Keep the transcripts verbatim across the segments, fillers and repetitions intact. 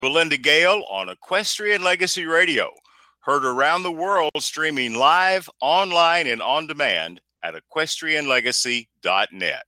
Belinda Gale on Equestrian Legacy Radio. Heard around the world, streaming live, online, and on demand at equestrian legacy dot net.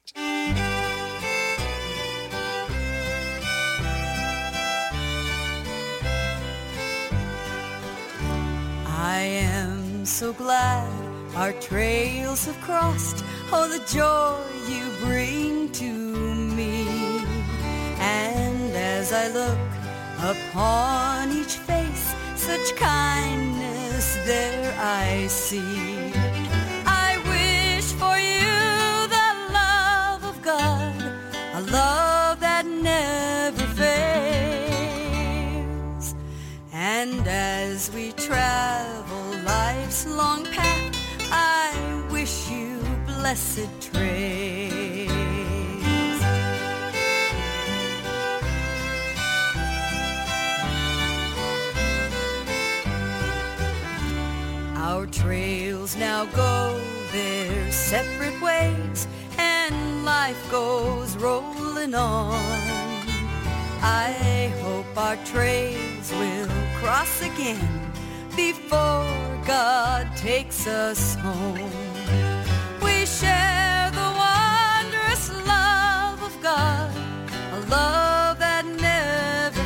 I am so glad our trails have crossed. Oh, the joy you bring to me. And as I look upon each face, such kindness there I see. I wish for you the love of God, a love that never fails. And as we travel life's long path, I wish you blessed trails. Our trails now go their separate ways, and life goes rolling on. I hope our trails will cross again before God takes us home. We share the wondrous love of God, a love that never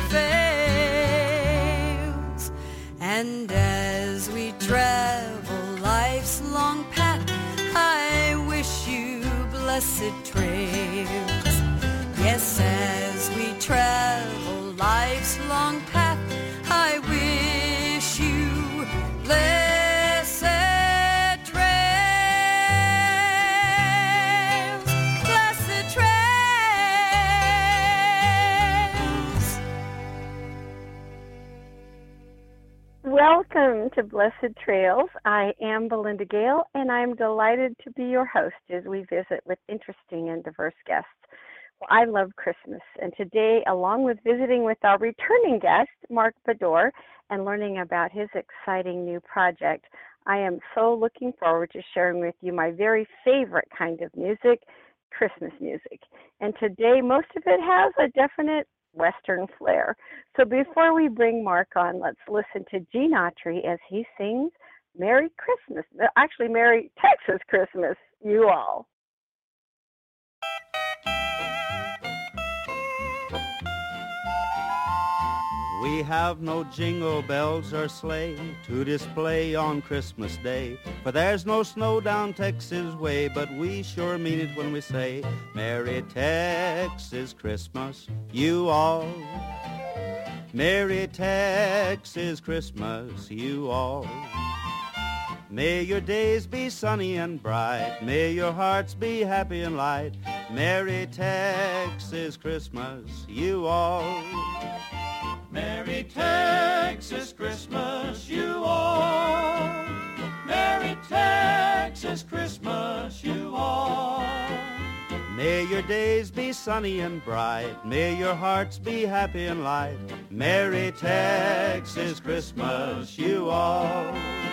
fails. And as we travel life's long path, I wish you blessed trails. Yes, as we travel life's long path, I wish you blessed trails, blessed trails. Welcome to Blessed Trails. I am Belinda Gale, and I'm delighted to be your host as we visit with interesting and diverse guests. Well, I love Christmas, and today, along with visiting with our returning guest, Mark Baddour, and learning about his exciting new project, I am so looking forward to sharing with you my very favorite kind of music, Christmas music. And today, most of it has a definite Western flair. So before we bring Mark on, let's listen to Gene Autry as he sings Merry Christmas. Actually, Merry Texas Christmas, you all. We have no jingle bells or sleigh to display on Christmas Day, for there's no snow down Texas way, but we sure mean it when we say, Merry Texas Christmas, you all. Merry Texas Christmas, you all. May your days be sunny and bright, may your hearts be happy and light. Merry Texas Christmas, you all. Merry Texas Christmas, you all. Merry Texas Christmas, you all. May your days be sunny and bright, may your hearts be happy and light. Merry Texas Christmas, you all.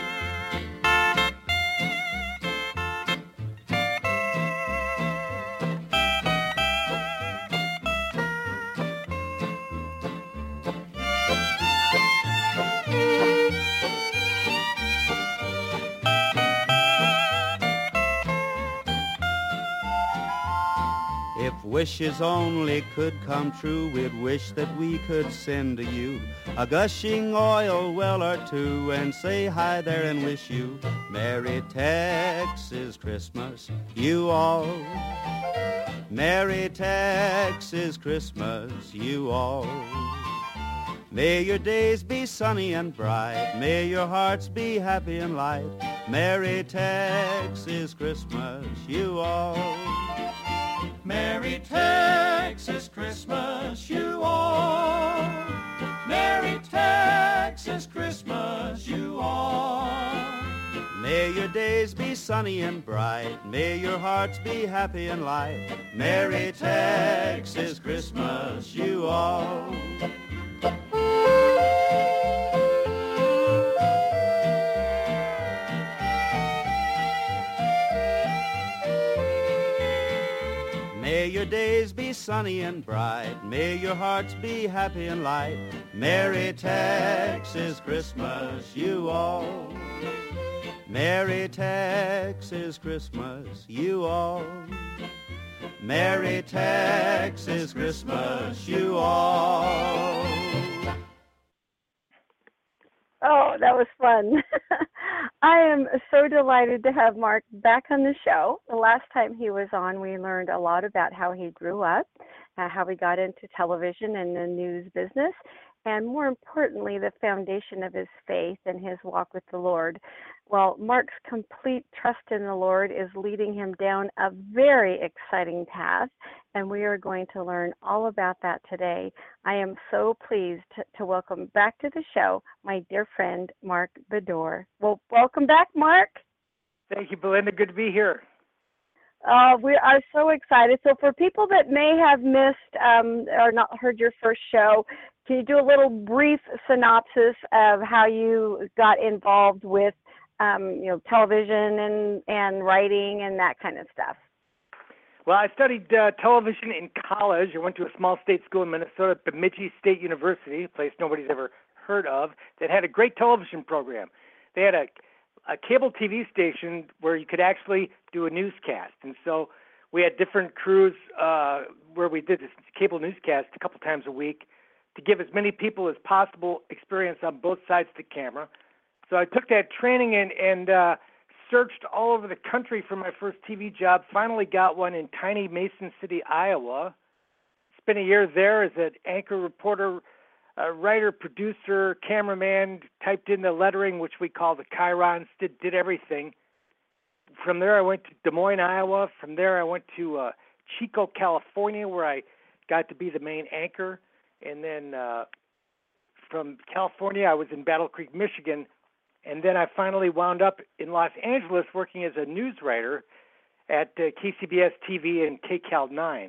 If wishes only could come true, we'd wish that we could send to you a gushing oil well or two and say hi there and wish you Merry Texas Christmas, you all. Merry Texas Christmas, you all. May your days be sunny and bright, may your hearts be happy and light. Merry Texas Christmas, you all. Merry Texas Christmas, you all. Merry Texas Christmas, you all. May your days be sunny and bright, may your hearts be happy and light. Merry Texas Christmas, you all. May your days be sunny and bright. May your hearts be happy and light. Merry Texas Christmas, you all. Merry Texas Christmas, you all. Merry Texas Christmas, you all. Oh, that was fun. I am so delighted to have Mark back on the show. The last time he was on, we learned a lot about how he grew up, uh, how he got into television and the news business, and more importantly, the foundation of his faith and his walk with the Lord. Well, Mark's complete trust in the Lord is leading him down a very exciting path, and we are going to learn all about that today. I am so pleased to, to welcome back to the show my dear friend, Mark Bedore. Well, welcome back, Mark. Thank you, Belinda. Good to be here. Uh, we are so excited. So for people that may have missed um, or not heard your first show, can you do a little brief synopsis of how you got involved with um, you know, television and, and writing and that kind of stuff? Well, I studied uh, television in college. I went to a small state school in Minnesota, Bemidji State University, a place nobody's ever heard of, that had a great television program. They had a, a cable T V station where you could actually do a newscast. And so we had different crews uh, where we did this cable newscast a couple times a week to give as many people as possible experience on both sides of the camera. So I took that training and, and uh, searched all over the country for my first T V job, finally got one in tiny Mason City, Iowa. Spent a year there as an anchor, reporter, uh, writer, producer, cameraman, typed in the lettering, which we call the chyrons, did, did everything. From there, I went to Des Moines, Iowa. From there, I went to uh, Chico, California, where I got to be the main anchor. And then uh, from California, I was in Battle Creek, Michigan. And then I finally wound up in Los Angeles working as a news writer at uh, K C B S T V and K Cal nine.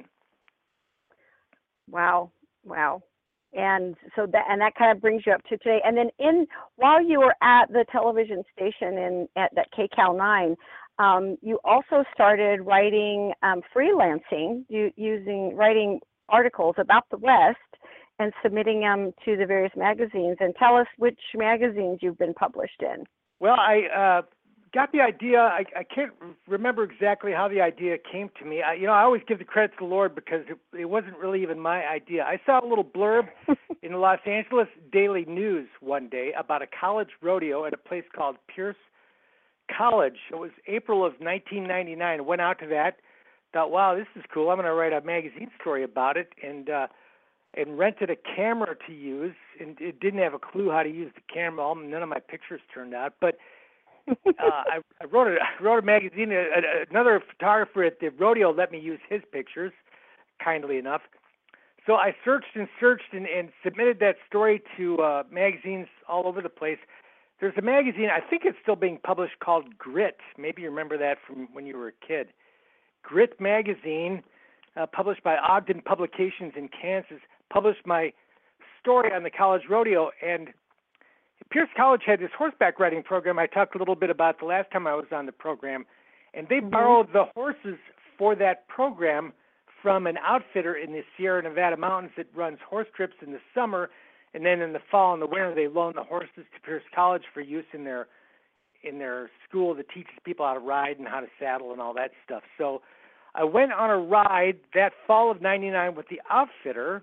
Wow, wow. And so that and that kind of brings you up to today. And then in while you were at the television station in at that K Cal nine, um, you also started writing um, freelancing, you, using writing articles about the West and submitting them to the various magazines. And tell us which magazines you've been published in. Well, I uh, got the idea. I, I can't remember exactly how the idea came to me. I, you know, I always give the credit to the Lord because it, it wasn't really even my idea. I saw a little blurb in the Los Angeles Daily News one day about a college rodeo at a place called Pierce College. It was April of nineteen ninety-nine. I went out to that, thought, wow, this is cool. I'm going to write a magazine story about it, and uh, and rented a camera to use, and it didn't have a clue how to use the camera. None of my pictures turned out, but uh, I, I wrote a I wrote a magazine. A, a, another photographer at the rodeo let me use his pictures, kindly enough. So I searched and searched and, and submitted that story to uh, magazines all over the place. There's a magazine, I think it's still being published, called Grit. Maybe you remember that from when you were a kid. Grit magazine, uh, published by Ogden Publications in Kansas, published my story on the college rodeo. And Pierce College had this horseback riding program I talked a little bit about the last time I was on the program. And they mm-hmm. borrowed the horses for that program from an outfitter in the Sierra Nevada mountains that runs horse trips in the summer. And then in the fall and the winter, they loan the horses to Pierce College for use in their in their school that teaches people how to ride and how to saddle and all that stuff. So I went on a ride that fall of ninety-nine with the outfitter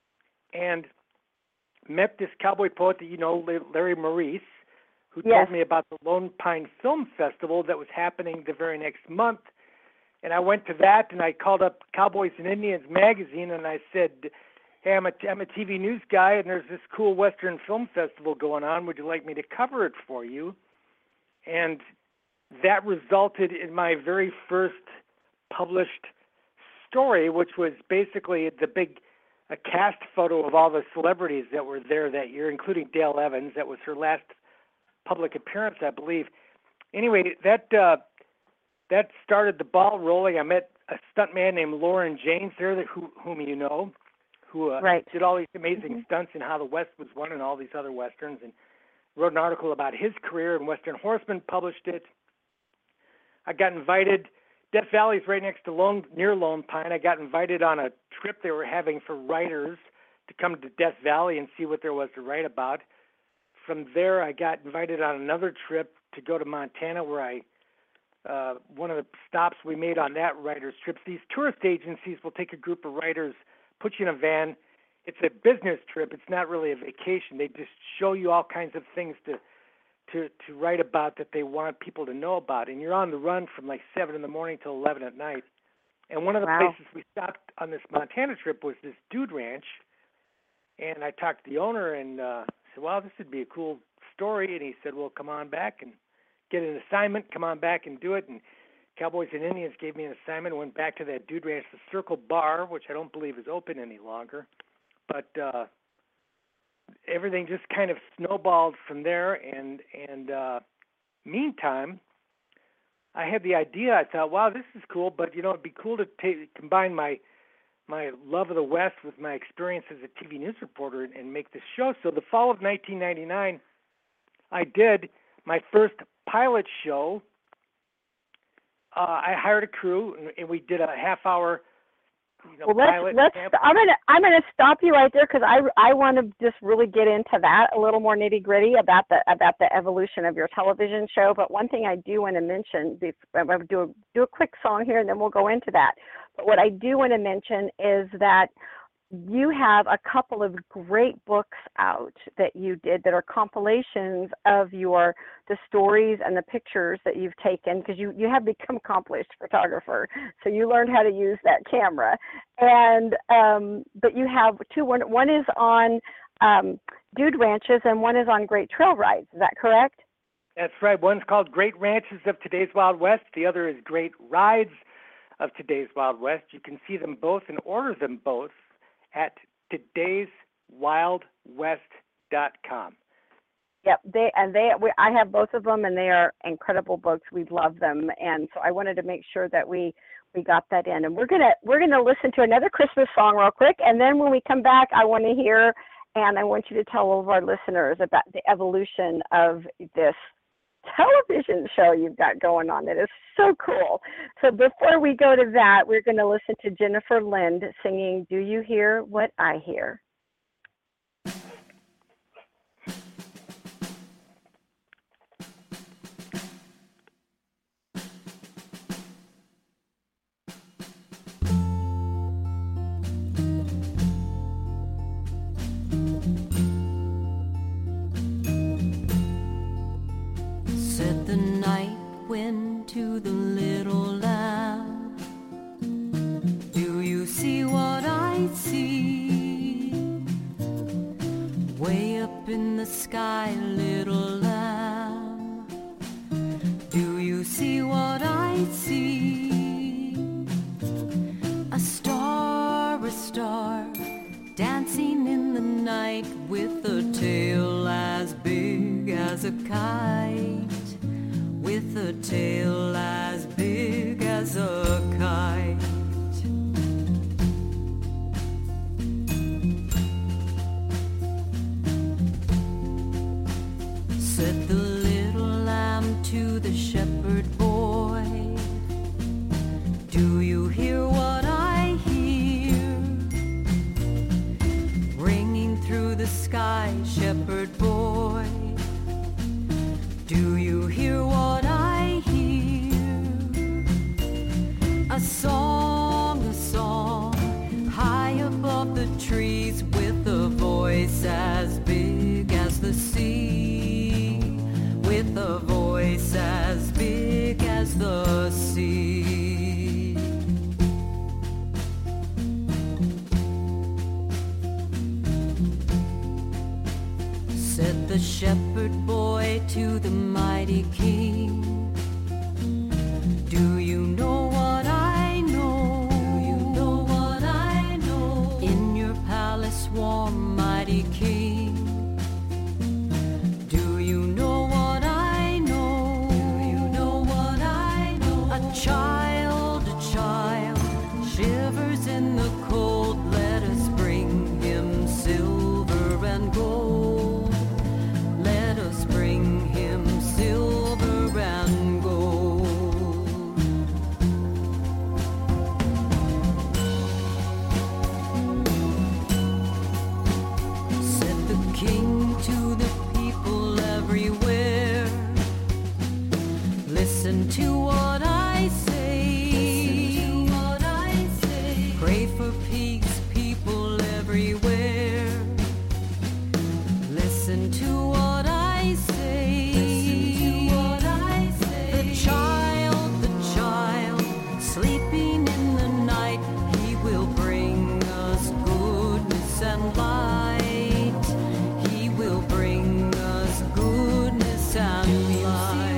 and met this cowboy poet that you know, Larry Maurice, who yes. told me about the Lone Pine Film Festival that was happening the very next month. And I went to that, and I called up Cowboys and Indians magazine, and I said, hey, I'm a, I'm a T V news guy, and there's this cool Western Film Festival going on. Would you like me to cover it for you? And that resulted in my very first published story, which was basically the big a cast photo of all the celebrities that were there that year, including Dale Evans. That was her last public appearance, I believe. Anyway, that uh, that started the ball rolling. I met a stuntman named Lauren James there, that, who, whom you know, who uh, right. did all these amazing mm-hmm. stunts in How the West Was Won and all these other Westerns, and wrote an article about his career, and Western Horseman published it. I got invited Death Valley is right next to Lone, near Lone Pine. I got invited on a trip they were having for writers to come to Death Valley and see what there was to write about. From there, I got invited on another trip to go to Montana, where I uh, one of the stops we made on that writers' trips. These tourist agencies will take a group of writers, put you in a van. It's a business trip. It's not really a vacation. They just show you all kinds of things to to to write about that they want people to know about. And you're on the run from like seven in the morning till eleven at night. And one of the Wow. places we stopped on this Montana trip was this Dude Ranch. And I talked to the owner and uh, said, well, this would be a cool story. And he said, well, come on back and get an assignment. Come on back and do it. And Cowboys and Indians gave me an assignment. Went back to that Dude Ranch, the Circle Bar, which I don't believe is open any longer. But uh, everything just kind of snowballed from there. And and uh, meantime, I had the idea. I thought, wow, this is cool. But you know, it'd be cool to ta- combine my my love of the West with my experience as a T V news reporter and, and make this show. So the fall of nineteen ninety-nine, I did my first pilot show. Uh, I hired a crew, and, and we did a half-hour you know, Well, let's pilot. let's. sample. I'm gonna I'm gonna stop you right there because I I want to just really get into that a little more nitty gritty about the about the evolution of your television show. But one thing I do want to mention, I'm gonna do a, do a quick song here and then we'll go into that. But what I do want to mention is that you have a couple of great books out that you did that are compilations of your the stories and the pictures that you've taken, because you you have become an accomplished photographer, so you learned how to use that camera. And um, but you have two. One one is on um, Dude Ranches and one is on Great Trail Rides. Is that correct? That's right. One's called Great Ranches of Today's Wild West. The other is Great Rides of Today's Wild West. You can see them both and order them both at todays wild west dot com. Yep, they and they. We, I have both of them, and they are incredible books. We love them, and so I wanted to make sure that we we got that in. And we're gonna we're gonna listen to another Christmas song real quick, and then when we come back, I want to hear and I want you to tell all of our listeners about the evolution of this television show you've got going on. It is so cool. So before we go to that, we're going to listen to Jennifer Lind singing "Do You Hear What I Hear?" Said the night wind to the little lamb, do you see what I see? Way up in the sky, little lamb, do you see what I see? A star, a star, dancing in the night with a tail as big as a kite. With a tail as big as a kite. Said the little lamb to the shepherd boy, do you hear what I hear? Ringing through the sky, shepherd boy, do you hear what I hear? A song, a song, high above the trees with a voice as big as the sea. With a voice as big as the sea. Said the shepherd boy to the mighty king, do you know what I know? Do you know what I know? In your palace warm, mighty king, do you know what I know? Do you know what I know? A child, a child, shivers in the cold, let us bring him silver and gold. Let us bring him silver and to the people everywhere. Listen to what I say. Listen to what I say. Pray for peace, people everywhere. Listen to what I say. Listen to what I say. The child, the child, sleeping in the night, he will bring us goodness and light. He will bring us goodness and light.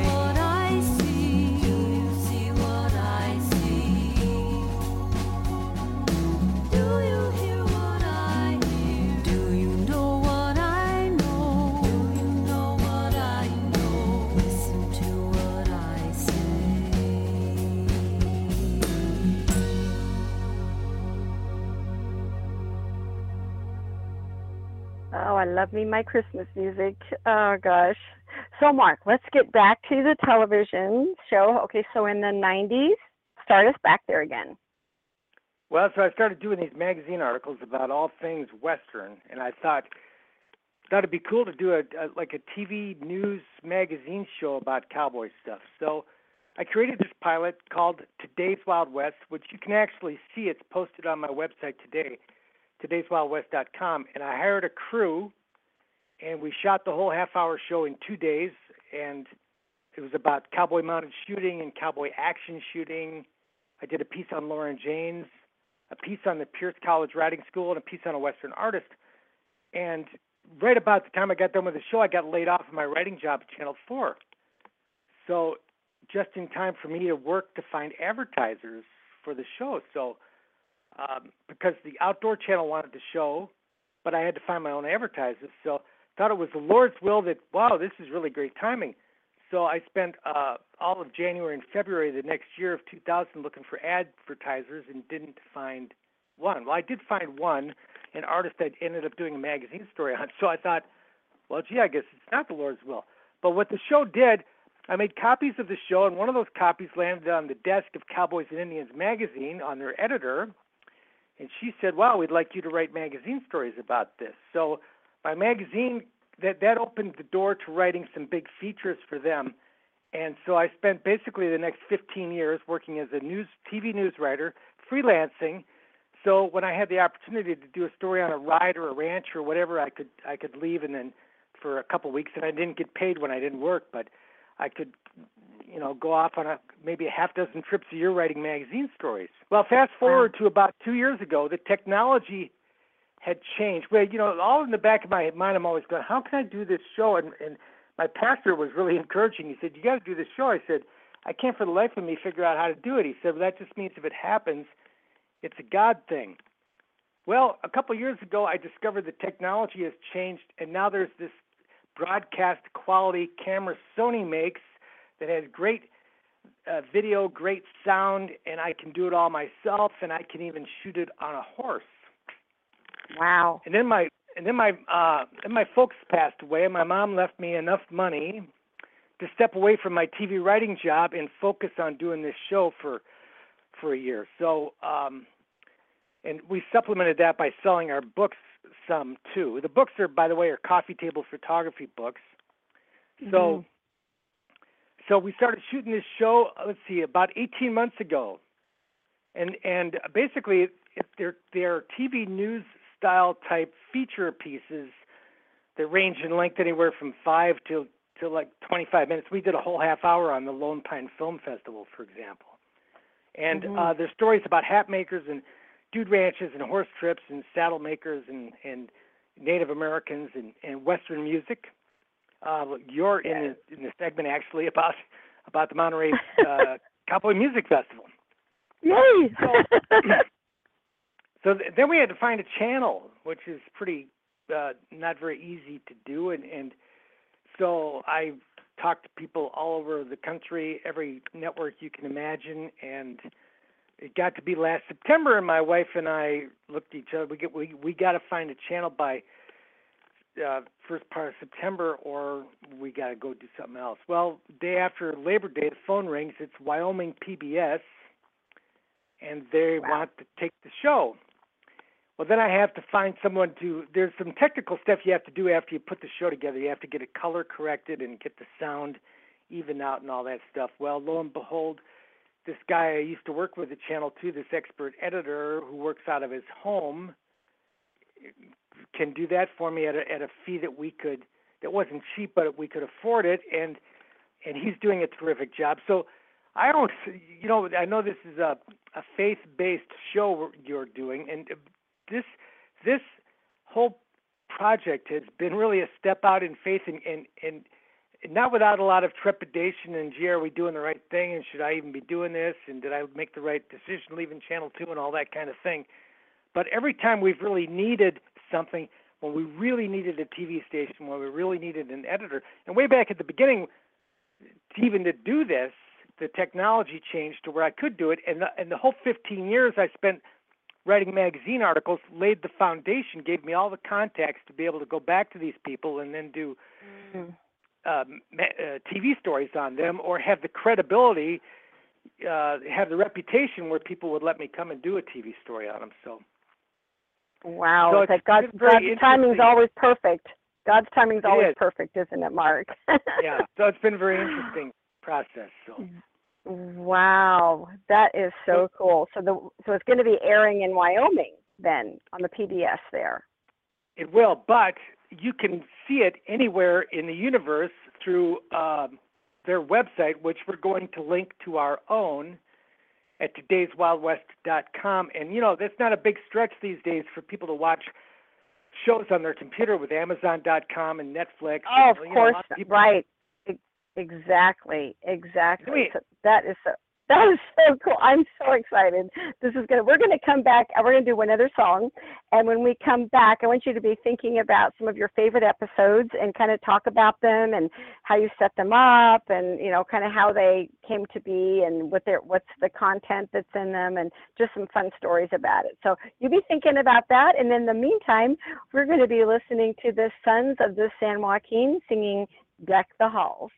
Oh, I love me my Christmas music. Oh, gosh. So, Mark, let's get back to the television show. Okay, so in the nineties, start us back there again. Well, so I started doing these magazine articles about all things Western, and I thought thought it'd be cool to do a, a like a T V news magazine show about cowboy stuff. So I created this pilot called Today's Wild West, which you can actually see. It's posted on my website today, todays wild west dot com, and I hired a crew, and we shot the whole half-hour show in two days, and it was about cowboy mounted shooting and cowboy action shooting. I did a piece on Lauren Janes, a piece on the Pierce College Writing School, and a piece on a Western artist. And right about the time I got done with the show, I got laid off of my writing job at Channel four. So just in time for me to work to find advertisers for the show. So um, because the Outdoor Channel wanted the show, but I had to find my own advertisers. So thought it was the Lord's will that, wow, this is really great timing. So I spent uh, all of January and February the next year of two thousand looking for advertisers and didn't find one. Well, I did find one, an artist that ended up doing a magazine story on. So I thought, well, gee, I guess it's not the Lord's will. But what the show did, I made copies of the show, and one of those copies landed on the desk of Cowboys and Indians magazine on their editor. And she said, wow, we'd like you to write magazine stories about this. So my magazine, that, that opened the door to writing some big features for them. And so I spent basically the next fifteen years working as a news T V news writer, freelancing. So when I had the opportunity to do a story on a ride or a ranch or whatever, I could I could leave and then for a couple of weeks, and I didn't get paid when I didn't work, but I could, you know, go off on a maybe a half dozen trips a year writing magazine stories. Well, fast forward to about two years ago, the technology had changed. Well, you know, all in the back of my mind, I'm always going, how can I do this show? And, and my pastor was really encouraging. He said, you got to do this show. I said, I can't for the life of me figure out how to do it. He said, well, that just means if it happens, it's a God thing. Well, a couple of years ago, I discovered the technology has changed, and now there's this broadcast quality camera Sony makes that has great uh, video, great sound, and I can do it all myself, and I can even shoot it on a horse. Wow. And then my and then my uh, then my folks passed away, and my mom left me enough money to step away from my T V writing job and focus on doing this show for for a year. So, um, and we supplemented that by selling our books some too. The books are, by the way, are coffee table photography books. So, mm-hmm. so we started shooting this show. Let's see, about eighteen months ago, and and basically it, they're they're T V news style type feature pieces that range in length anywhere from five to to like twenty-five minutes. We did a whole half hour on the Lone Pine Film Festival, for example. And mm-hmm. uh, there's stories about hat makers and dude ranches and horse trips and saddle makers and, and Native Americans and, and Western music. Uh, you're yeah. in, the, in the segment actually about about the Monterey uh, Cowboy Music Festival. Yay! So, so th- then we had to find a channel, which is pretty uh, not very easy to do, and, and so I talked to people all over the country, every network you can imagine, and it got to be last September, and my wife and I looked at each other. We get we we got to find a channel by uh, first part of September, or we got to go do something else. Well, day after Labor Day, the phone rings. It's Wyoming P B S, and they wow. want to take the show. Well, then I have to find someone to, there's some technical stuff you have to do after you put the show together. You have to get it color corrected and get the sound even out and all that stuff. Well, lo and behold, this guy I used to work with at Channel two, this expert editor who works out of his home, can do that for me at a, at a fee that we could, that wasn't cheap, but we could afford it, and and he's doing a terrific job. So I don't, you know, I know this is a, a faith-based show you're doing, and this this whole project has been really a step out in faith, and, and, and not without a lot of trepidation and, gee, are we doing the right thing, and should I even be doing this, and did I make the right decision leaving Channel two and all that kind of thing. But every time we've really needed something, when we really needed a T V station, when we really needed an editor, and way back at the beginning, even to do this, the technology changed to where I could do it, and the, and the whole fifteen years I spent writing magazine articles laid the foundation, gave me all the contacts to be able to go back to these people and then do mm. um, uh, T V stories on them, or have the credibility, uh, have the reputation where people would let me come and do a T V story on them. So. Wow, so it's like God's, God's timing's always perfect. God's timing's it always is. perfect, isn't it, Mark? Yeah, so it's been a very interesting process. So. Wow, that is so cool. So the so it's going to be airing in Wyoming then on the P B S there. It will, but you can see it anywhere in the universe through um, their website, which we're going to link to our own at todays wild west dot com. And, you know, that's not a big stretch these days for people to watch shows on their computer with amazon dot com and Netflix. Oh, and, of you course, know, of people... right. Exactly, exactly. Wait. So that is so that is so cool. I'm so excited. This is gonna we're gonna come back and we're gonna do one other song. And when we come back, I want you to be thinking about some of your favorite episodes and kind of talk about them and how you set them up and you know kind of how they came to be and what their what's the content that's in them and just some fun stories about it. So you be thinking about that. And in the meantime, we're going to be listening to the Sons of the San Joaquin singing "Deck the Halls."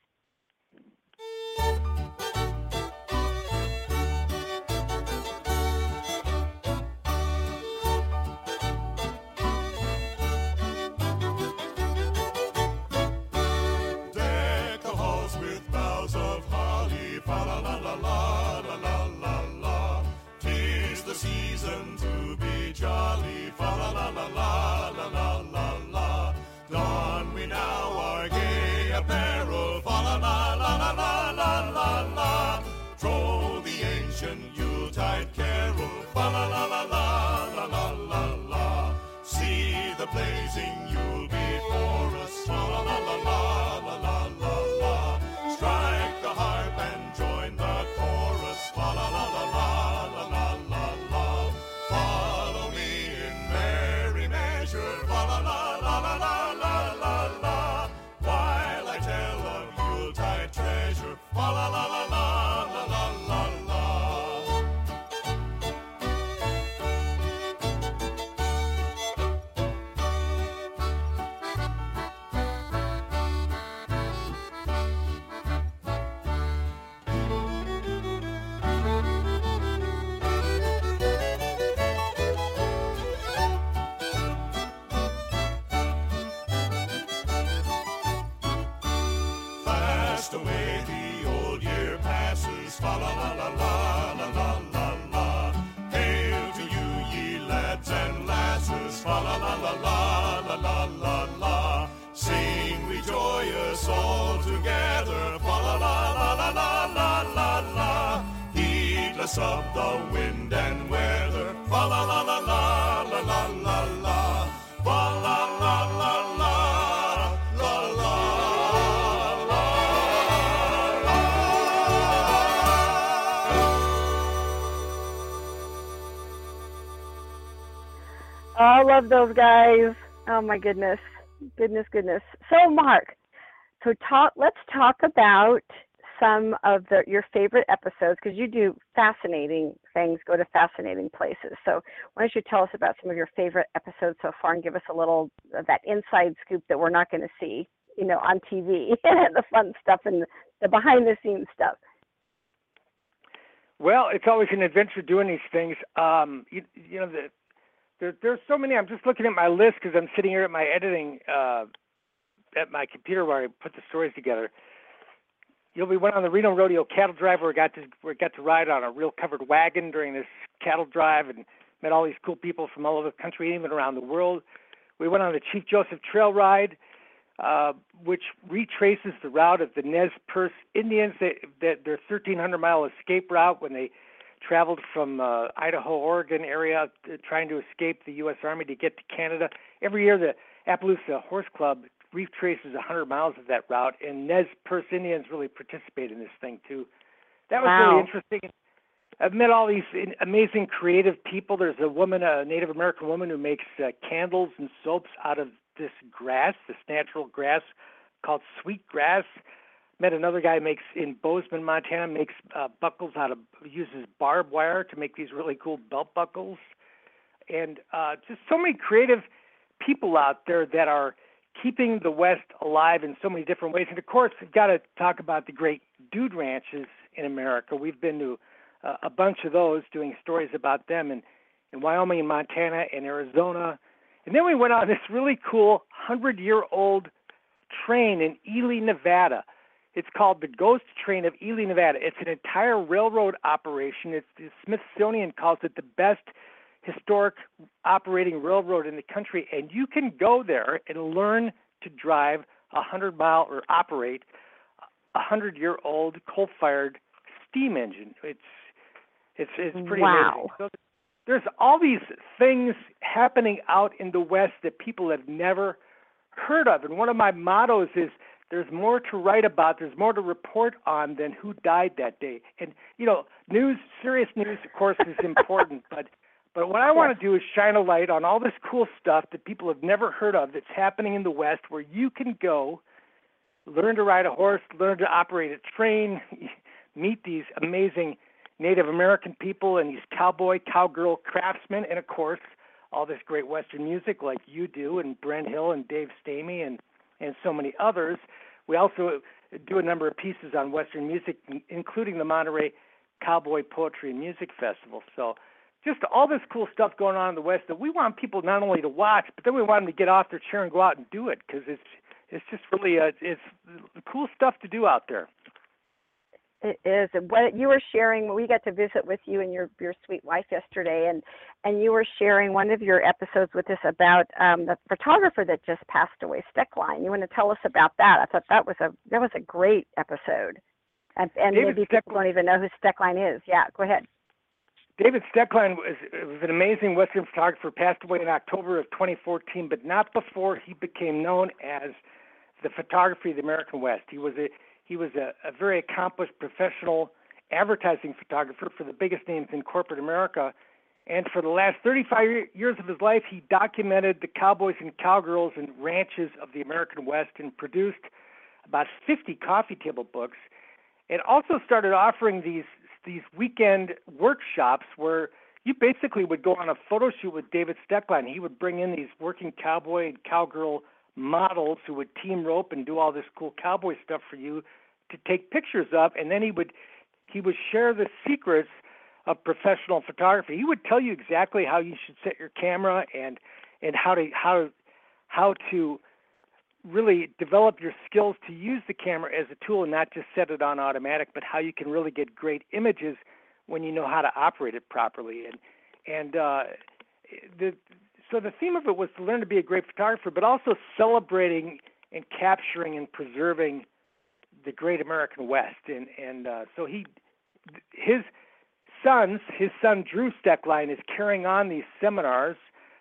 Season to be jolly, fa la la la la la la la la. Don we now our gay apparel, fa la la la la la la la la. Troll the ancient Yuletide carol, fa la la la la la la la la. See the blazing Yule before us, fa la la la la la la la la. Strike the harp and join the chorus, fa la la la la. Away the old year passes, fa la la la la la la la la. Hail to you, ye lads and lasses, fa la la la la la la la la. Sing we joyous all together, fa la la la la la la la la. Heedless of the wind and weather, fa la la la la la la la la. Fa la la la la. I love those guys. Oh my goodness, goodness, goodness. So Mark, so talk. Let's talk about some of the your favorite episodes because you do fascinating things, go to fascinating places. So why don't you tell us about some of your favorite episodes so far and give us a little of that inside scoop that we're not going to see, you know, on T V, the fun stuff and the behind the scenes stuff. Well, it's always an adventure doing these things. Um, you, you know, the there, there's so many. I'm just looking at my list because I'm sitting here at my editing uh, at my computer where I put the stories together. You know, we went on the Reno Rodeo Cattle Drive where we got to where we got to ride on a real covered wagon during this cattle drive and met all these cool people from all over the country, even around the world. We went on the Chief Joseph Trail Ride, uh, which retraces the route of the Nez Perce Indians, that, that their thirteen hundred mile escape route when they traveled from uh, Idaho, Oregon area, uh, trying to escape the U S Army to get to Canada. Every year, the Appaloosa Horse Club retraces one hundred miles of that route, and Nez Perce Indians really participate in this thing, too. That was Wow. really interesting. I've met all these amazing creative people. There's a woman, a Native American woman, who makes uh, candles and soaps out of this grass, this natural grass called sweet grass. Met another guy who makes in Bozeman, Montana, makes uh, buckles out of, uses barbed wire to make these really cool belt buckles. And uh, just so many creative people out there that are keeping the West alive in so many different ways. And of course, we've got to talk about the great dude ranches in America. We've been to uh, a bunch of those, doing stories about them in, in Wyoming and Montana and Arizona. And then we went on this really cool hundred-year-old train in Ely, Nevada. It's called the Ghost Train of Ely, Nevada. It's an entire railroad operation. It's, the Smithsonian calls it the best historic operating railroad in the country, and you can go there and learn to drive a hundred mile or operate a hundred year old coal fired steam engine. It's it's it's pretty Wow. amazing. So there's all these things happening out in the West that people have never heard of, and one of my mottos is there's more to write about, there's more to report on than who died that day. And you know, news, serious news, of course, is important, but But what I want to do is shine a light on all this cool stuff that people have never heard of that's happening in the West, where you can go, learn to ride a horse, learn to operate a train, meet these amazing Native American people and these cowboy, cowgirl craftsmen, and of course, all this great Western music like you do, and Brent Hill and Dave Stamey and, and so many others. We also do a number of pieces on Western music, including the Monterey Cowboy Poetry and Music Festival. So just all this cool stuff going on in the West that we want people not only to watch, but then we want them to get off their chair and go out and do it, because it's it's just really a, it's cool stuff to do out there. It is. What you were sharing, we got to visit with you and your your sweet wife yesterday, and and you were sharing one of your episodes with us about um, the photographer that just passed away, Steckline. You want to tell us about that? I thought that was a that was a great episode, and, and maybe Steck- people don't even know who Steckline is. Yeah, go ahead. David Steckline was, was an amazing Western photographer, passed away in October of twenty fourteen, but not before he became known as the photography of the American West. He was a he was a, a very accomplished professional advertising photographer for the biggest names in corporate America, and for the last thirty-five years of his life, he documented the cowboys and cowgirls and ranches of the American West and produced about fifty coffee table books, and also started offering these these weekend workshops where you basically would go on a photo shoot with David Steckline. He would bring in these working cowboy and cowgirl models who would team rope and do all this cool cowboy stuff for you to take pictures of, and then he would he would share the secrets of professional photography. He would tell you exactly how you should set your camera and and how to how how to really develop your skills to use the camera as a tool and not just set it on automatic, but how you can really get great images when you know how to operate it properly. And and uh, the so the theme of it was to learn to be a great photographer, but also celebrating and capturing and preserving the great American West. And and uh, so he his sons, his son Drew Steckline, is carrying on these seminars.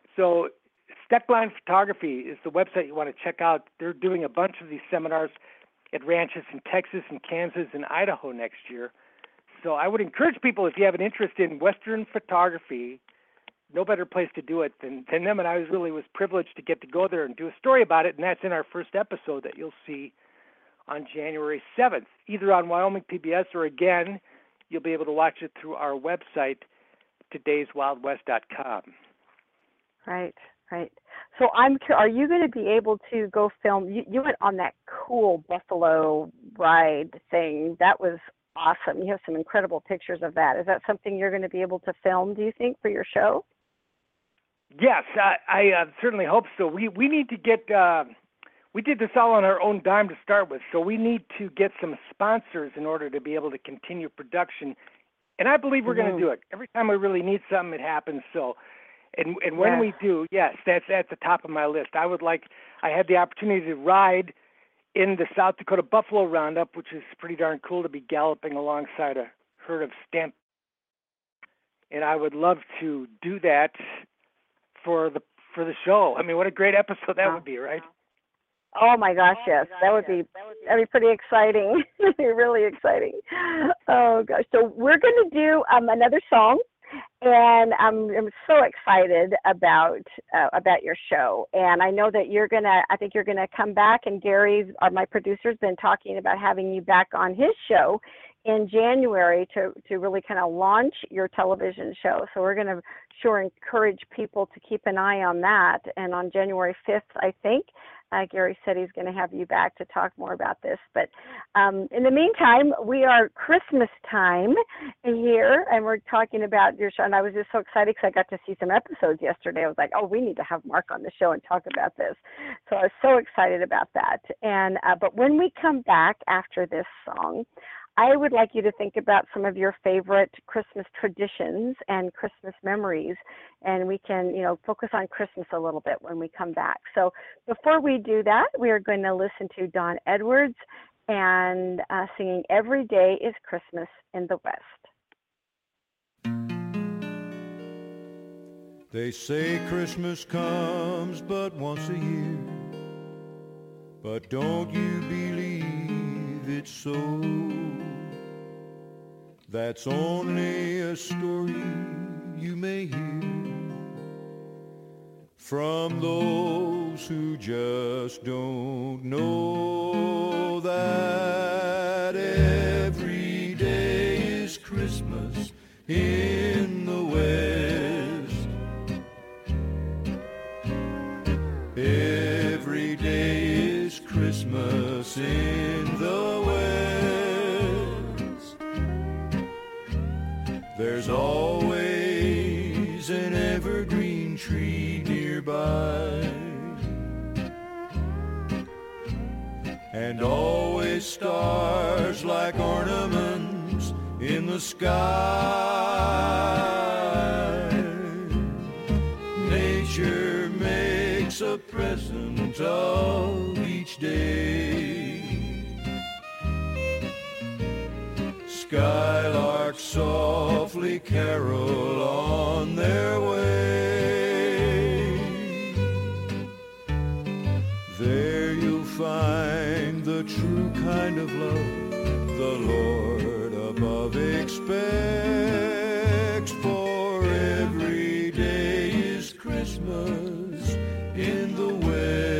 So Steckline Photography is the website you want to check out. They're doing a bunch of these seminars at ranches in Texas and Kansas and Idaho next year. So I would encourage people, if you have an interest in Western photography, no better place to do it than, than them. And I was really was privileged to get to go there and do a story about it, and that's in our first episode that you'll see on January seventh, either on Wyoming P B S or, again, you'll be able to watch it through our website, todays wild west dot com. Right. Right. So I'm. Are you going to be able to go film? You, you went on that cool buffalo ride thing. That was awesome. You have some incredible pictures of that. Is that something you're going to be able to film, do you think, for your show? Yes, I, I uh, certainly hope so. We we need to get. Uh, we did this all on our own dime to start with, so we need to get some sponsors in order to be able to continue production. And I believe we're mm-hmm. going to do it. Every time we really need something, it happens. So, and and when yes. we do, yes, that's at the top of my list. I would like. I had the opportunity to ride in the South Dakota Buffalo Roundup, which is pretty darn cool to be galloping alongside a herd of stamp. And I would love to do that for the for the show. I mean, what a great episode that would be, right? Oh my gosh, yes, that would be that'd be pretty exciting. Really exciting. Oh gosh, so we're going to do um, another song, and I'm I'm so excited about uh, about your show. And I know that you're gonna. I think you're gonna come back. And Gary, uh, my producer's been talking about having you back on his show in January to, to really kind of launch your television show. So we're going to sure encourage people to keep an eye on that. And on January fifth, I think, uh, Gary said he's going to have you back to talk more about this. But um, in the meantime, we are Christmas time here, and we're talking about your show. And I was just so excited because I got to see some episodes yesterday. I was like, oh, we need to have Mark on the show and talk about this. So I was so excited about that. And uh, but when we come back after this song, I would like you to think about some of your favorite Christmas traditions and Christmas memories, and we can, you know, focus on Christmas a little bit when we come back. So before we do that, we are going to listen to Don Edwards and uh, singing "Every Day is Christmas in the West." They say Christmas comes but once a year, but don't you believe it's so? That's only a story you may hear from those who just don't know that every day is Christmas in the West. Every day is Christmas in the West. There's always an evergreen tree nearby, and always stars like ornaments in the sky. Nature makes a present of each day. Skylarks softly carol on their way. There you'll find the true kind of love the Lord above expects, for every day is Christmas in the West.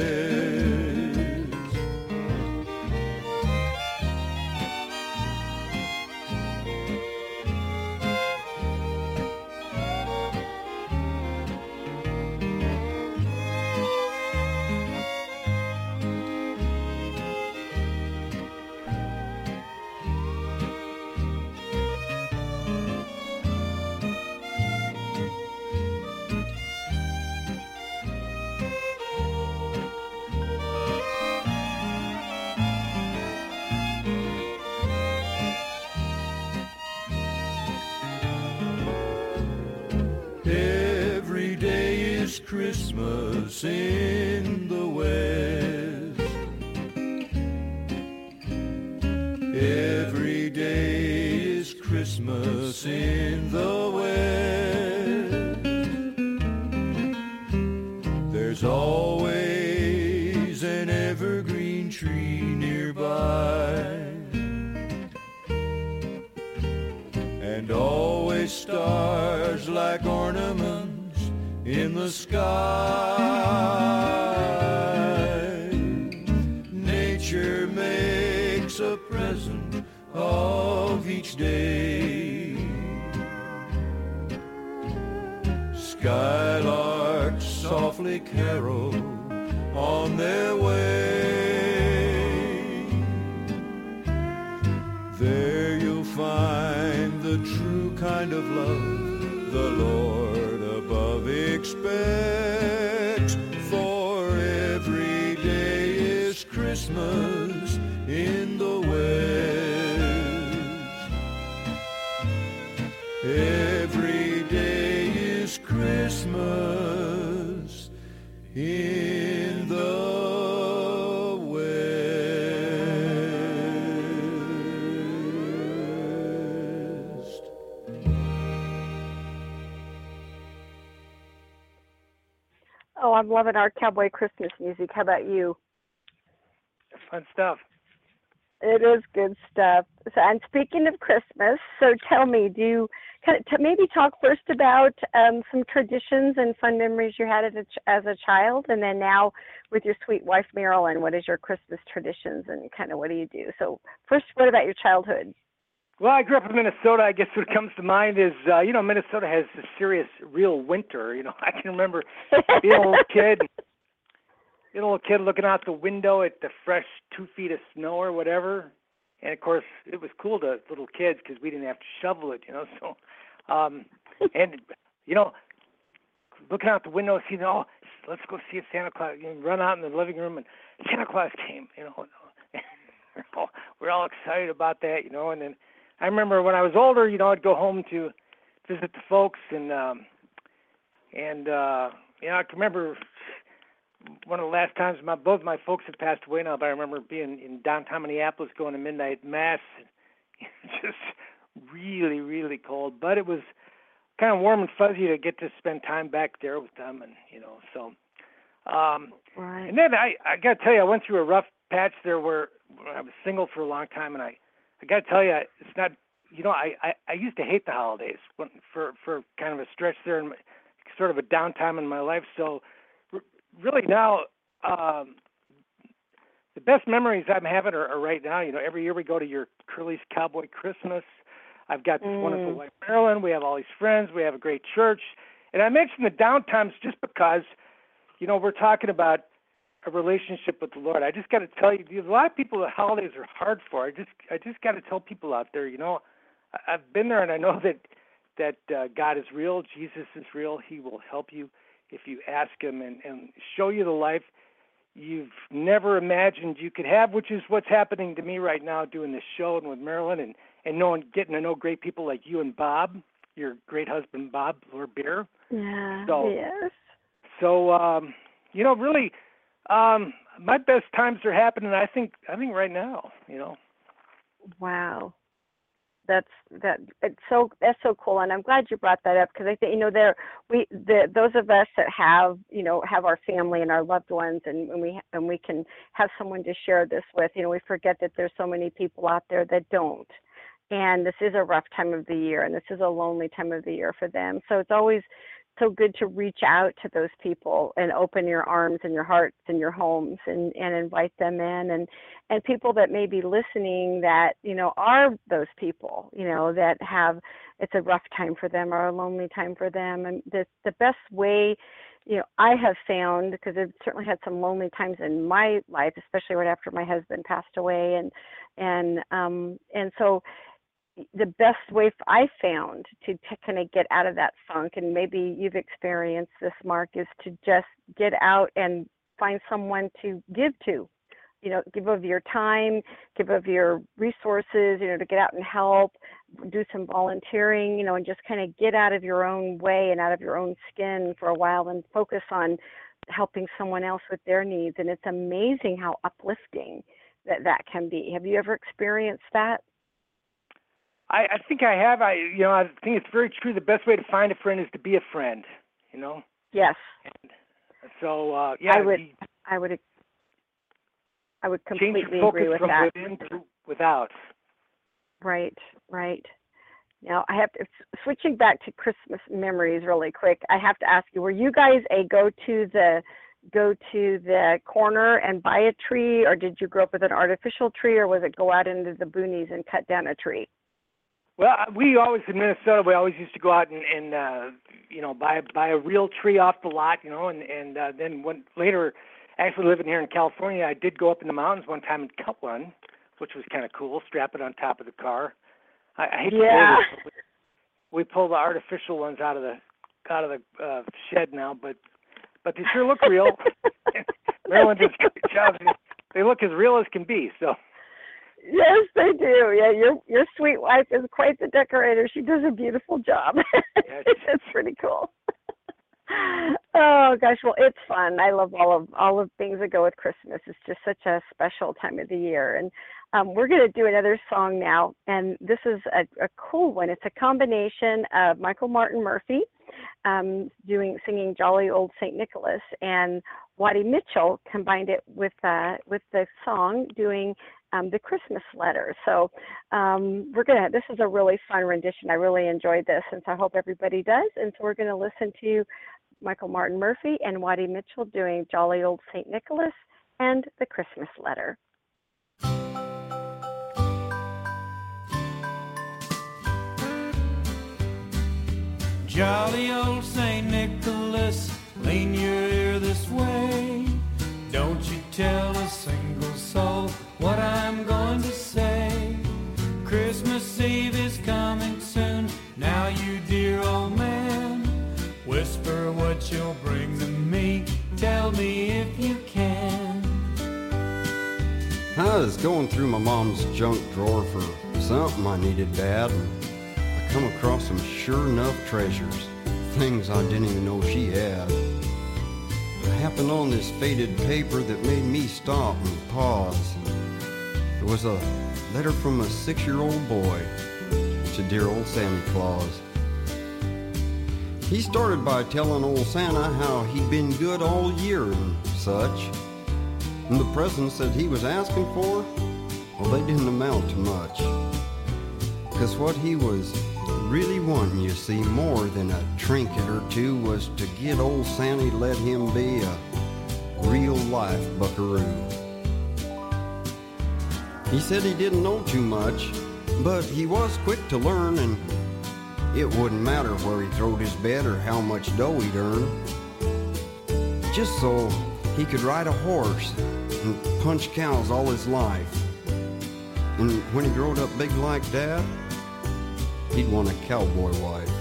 Christmas in the West. Every day is Christmas in the West. There's always an evergreen tree nearby, and always stars like ornaments in the sky. Nature makes a present of each day. Skylarks softly carol on their way. There you'll find the true kind of love the Lord above expects, respects, for every day is Christmas in the West. Every day is Christmas in the West. Oh, I'm loving our cowboy Christmas music. How about you? Fun stuff. It is good stuff. So, and speaking of Christmas, so tell me, do you kind of t- maybe talk first about um, some traditions and fun memories you had as a, ch- as a child, and then now with your sweet wife Marilyn, what is your Christmas traditions and kind of what do you do? So first, what about your childhood? Well, I grew up in Minnesota. I guess what comes to mind is, uh, you know, Minnesota has a serious, real winter. You know, I can remember being a little kid, being a little kid looking out the window at the fresh two feet of snow or whatever. And, of course, it was cool to little kids because we didn't have to shovel it, you know. So, um, and, you know, looking out the window, seeing, oh, let's go see if Santa Claus, you know, run out in the living room, and Santa Claus came, you know. we're, all, we're all excited about that, you know. And then I remember when I was older, you know, I'd go home to visit the folks, and, um, and uh, you know, I can remember one of the last times my both my folks had passed away now, but I remember being in downtown Minneapolis going to midnight mass. Just really, really cold, but it was kind of warm and fuzzy to get to spend time back there with them, and you know, so. Um, right. And then I, I got to tell you, I went through a rough patch there where, where I was single for a long time, and I, I got to tell you, it's not, you know, I, I, I used to hate the holidays when, for for kind of a stretch there, and sort of a downtime in my life, so. Really now, um, the best memories I'm having are, are right now. You know, every year we go to your Curly's Cowboy Christmas. I've got this Mm. wonderful wife, Marilyn. We have all these friends. We have a great church. And I mention the downtimes just because, you know, we're talking about a relationship with the Lord. I just got to tell you, a lot of people, the holidays are hard for. I just, I just got to tell people out there, you know, I, I've been there, and I know that that uh, God is real. Jesus is real. He will help you if you ask him, and, and show you the life you've never imagined you could have, which is what's happening to me right now doing this show and with Marilyn, and, and knowing, getting to know great people like you and Bob, your great husband, Bob Lord Beer. Yeah, So, yes. So, um, you know, really, um, my best times are happening, I think, I think right now, you know. Wow. That's that. It's so that's so cool, and I'm glad you brought that up because I think you know there we the those of us that have you know have our family and our loved ones, and, and we and we can have someone to share this with. You know, we forget that there's so many people out there that don't, and this is a rough time of the year, and this is a lonely time of the year for them. So it's always so good to reach out to those people and open your arms and your hearts and your homes and, and invite them in, and, and people that may be listening that, you know, are those people, you know, that have, it's a rough time for them or a lonely time for them. And the, the best way, you know, I have found, because I've certainly had some lonely times in my life, especially right after my husband passed away. And, and, um, and so, the best way I found to, to kind of get out of that funk, and maybe you've experienced this, Mark, is to just get out and find someone to give to, you know, give of your time, give of your resources, you know, to get out and help, do some volunteering, you know, and just kind of get out of your own way and out of your own skin for a while and focus on helping someone else with their needs. And it's amazing how uplifting that that can be. Have you ever experienced that? I, I think I have. I, you know, I think it's very true. The best way to find a friend is to be a friend. You know. Yes. And so uh, yeah, I would. You, I would. I would completely change your focus agree with from that. within to without. Right. Right. Now I have to switching back to Christmas memories really quick. I have to ask you: were you guys a go to the go to the corner and buy a tree, or did you grow up with an artificial tree, or was it go out into the boonies and cut down a tree? Well, we always in Minnesota, we always used to go out and, and uh, you know, buy buy a real tree off the lot, you know, and and uh, then when later, actually living here in California, I did go up in the mountains one time and cut one, which was kind of cool. Strap it on top of the car. I, I hate Yeah. to say this, but we, we pull the artificial ones out of the out of the uh, shed now, but but they sure look real. Marilyn does a great job. They look as real as can be. So. Yes, they do. Yeah, your your sweet wife is quite the decorator. She does a beautiful job. Yes. It's pretty cool. Oh gosh, well, it's fun. I love all of all of things that go with Christmas. It's just such a special time of the year. And um, we're going to do another song now, and this is a, a cool one. It's a combination of Michael Martin Murphey um, doing singing "Jolly Old Saint Nicholas," and Waddy Mitchell combined it with uh, with the song doing um, the Christmas letter. So um, we're gonna. This is a really fun rendition. I really enjoyed this, and so I hope everybody does. And so we're going to listen to Michael Martin Murphey and Waddy Mitchell doing "Jolly Old Saint Nicholas" and the Christmas letter. Jolly old Saint Nicholas, lean your ear this way. Don't you tell a single soul what I'm going to say. Christmas Eve is coming soon, now you dear old man. Whisper what you'll bring to me, tell me if you can. I was going through my mom's junk drawer for something I needed bad, and I come across some sure enough treasures, things I didn't even know she had. It happened on this faded paper that made me stop and pause. It was a letter from a six-year-old boy to dear old Santa Claus. He started by telling old Santa how he'd been good all year and such. And the presents that he was asking for, well, they didn't amount to much. Because what he was really wanting, you see, more than a trinket or two, was to get old Santa to let him be a real-life buckaroo. He said he didn't know too much, but he was quick to learn, and it wouldn't matter where he throwed his bet or how much dough he'd earn. Just so he could ride a horse and punch cows all his life. And when he growed up big like Dad, he'd want a cowboy wife.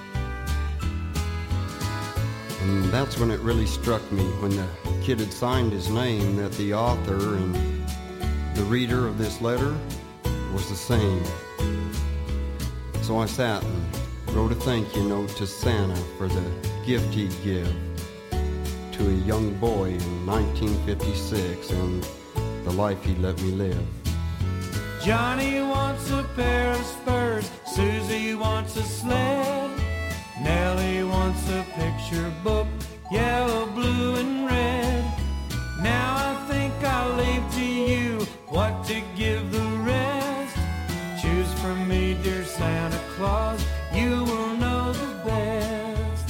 And that's when it really struck me, when the kid had signed his name, that the author and the reader of this letter was the same. So I sat and wrote a thank you note to Santa for the gift he'd give to a young boy in nineteen fifty-six and the life he let me live. Johnny wants a pair of spurs, Susie wants a sled, Nellie wants a picture book, yellow, blue, and red. Now I think I'll leave to you what to give the rest. Choose from me, dear Santa Claus, you will know the best.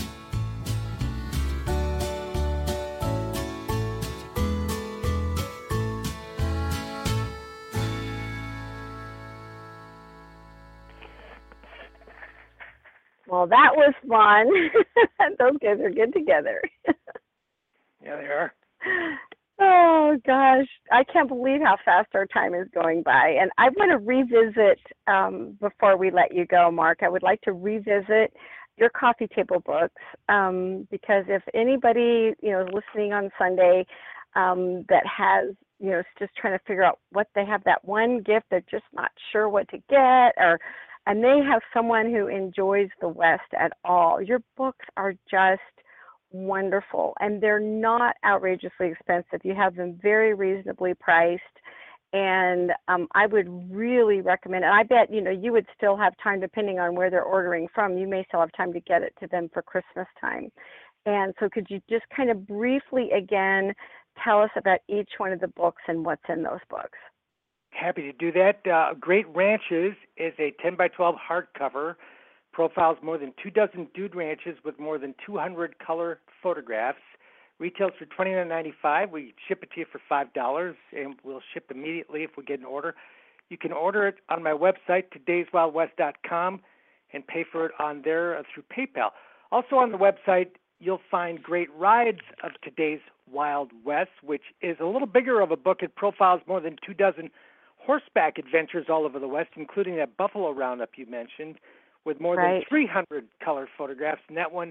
Well, that was fun. Those guys are good together. Yeah, they are. Oh, gosh. I can't believe how fast our time is going by. And I want to revisit, um, before we let you go, Mark, I would like to revisit your coffee table books, um, because if anybody, you know, is listening on Sunday um, that has, you know, is just trying to figure out what they have, that one gift, they're just not sure what to get, or and they have someone who enjoys the West at all, your books are just wonderful, and they're not outrageously expensive. You have them very reasonably priced, and um, I would really recommend, and I bet, you know, you would still have time, depending on where they're ordering from, you may still have time to get it to them for Christmas time. And so could you just kind of briefly again tell us about each one of the books and what's in those books? Happy to do that. Uh, Great Ranches is a ten by twelve hardcover, profiles more than two dozen dude ranches with more than two hundred color photographs. Retails for twenty-nine ninety-five. We ship it to you for five dollars, and we'll ship immediately if we get an order. You can order it on my website, todays wild west dot com, and pay for it on there uh, through PayPal. Also on the website, you'll find Great Rides of Today's Wild West, which is a little bigger of a book. It profiles more than two dozen horseback adventures all over the West, including that Buffalo Roundup you mentioned, with more right. than three hundred color photographs. And that one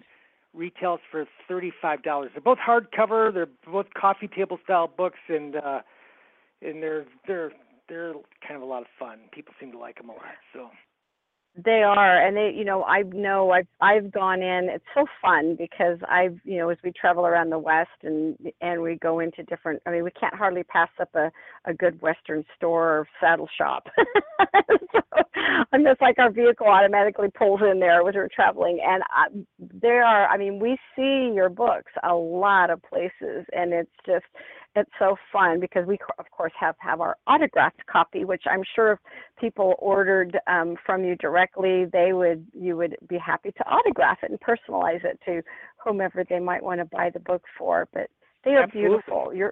retails for thirty-five dollars. They're both hardcover. They're both coffee table style books, and uh, and they're they're they're kind of a lot of fun. People seem to like them a lot. So. They are, and they, you know, I know I've I've gone in. It's so fun because I've, you know, as we travel around the West and and we go into different. I mean, we can't hardly pass up a, a good Western store or saddle shop. So, and it's like our vehicle automatically pulls in there as we're traveling, and I, there are. I mean, we see your books a lot of places, and it's just. It's so fun because we, of course, have, have our autographed copy, which I'm sure if people ordered um, from you directly, they would you would be happy to autograph it and personalize it to whomever they might want to buy the book for. But they are Absolutely. beautiful. You're,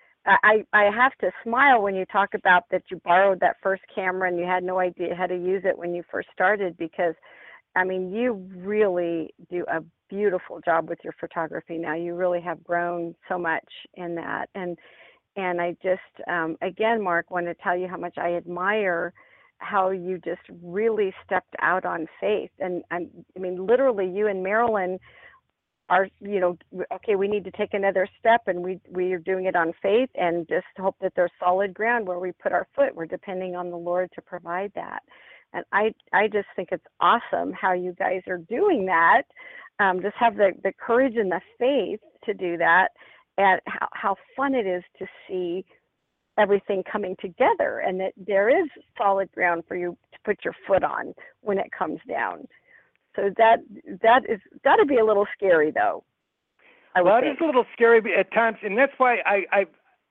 I, I have to smile when you talk about that you borrowed that first camera and you had no idea how to use it when you first started because, I mean, you really do a beautiful job with your photography now. You really have grown so much in that. And and I just, um, again, Mark, want to tell you how much I admire how you just really stepped out on faith. And, and I mean, literally you and Marilyn are, you know, okay, we need to take another step and we, we are doing it on faith and just hope that there's solid ground where we put our foot. We're depending on the Lord to provide that. And I, I just think it's awesome how you guys are doing that. Um, just have the, the courage and the faith to do that, and how, how fun it is to see everything coming together and that there is solid ground for you to put your foot on when it comes down. So that that is got to be a little scary, though. I well, would it think. is a little scary at times, and that's why I, I